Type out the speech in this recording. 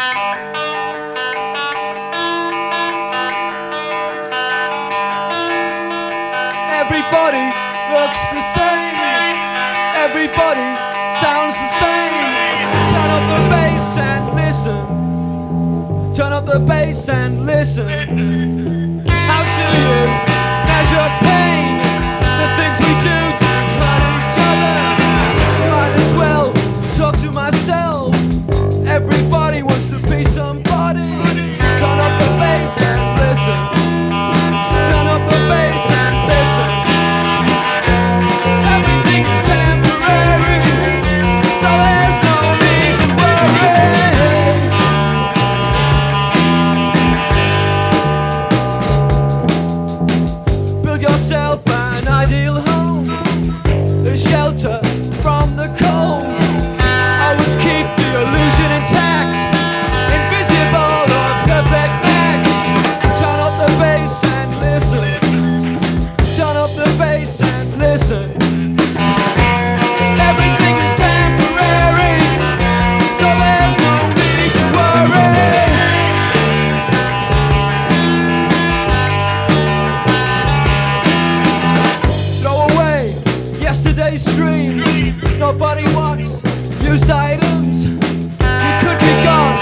Everybody looks the same. Everybody sounds the same. Turn up the bass and listen. Turn up the bass and listen. How do you measure pain? The things we do to hurt each other. Might as well talk to myself. Everybody wants to be somebody. Turn up the bass and listen. Turn up the bass and listen. Everything is temporary, so there's no need to worry. Build yourself an ideal home, a shelter from the cold. Always keep the illusion intact, invisible or perfect match. Turn up the bass and listen. Turn up the bass and listen. Everything is temporary, so there's no need to worry. Throw away yesterday's dreams. Nobody wants used items. You could be gone